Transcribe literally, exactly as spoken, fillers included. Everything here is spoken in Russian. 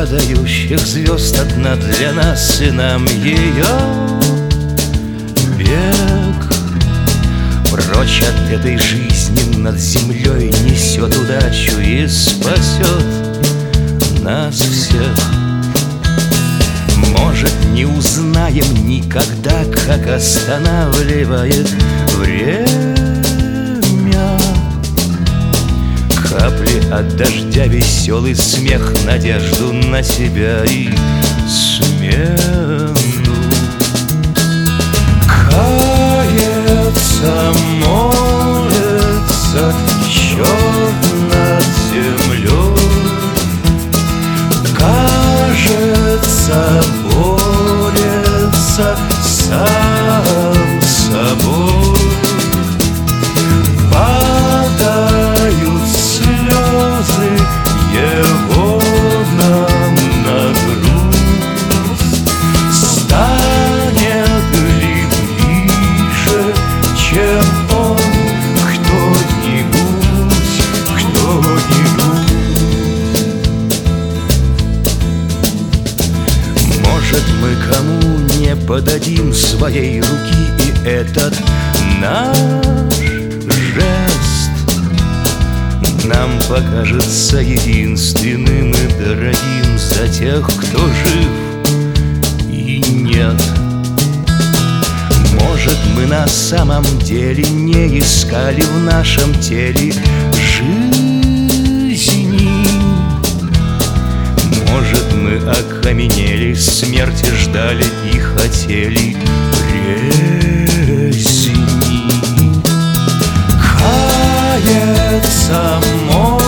падающих звезд одна для нас, и нам ее бег. Прочь от этой жизни над землей несет удачу и спасет нас всех. Может, не узнаем никогда, как останавливает время. Капли от дождя, веселый смех, надежду на себя и смену. Кается, молится черт над землей, кажется, борется сам собой. Падают слезы его нам на грудь. Станет ли ближе, чем он, кто-нибудь, кто-нибудь? Может, мы кому не подадим своей руки, и этот наш жест нам покажется единственным и дорогим за тех, кто жив и нет. Может, мы на самом деле не искали в нашем теле жизни. Может, мы окаменели, смерти ждали и хотели резни. Кается,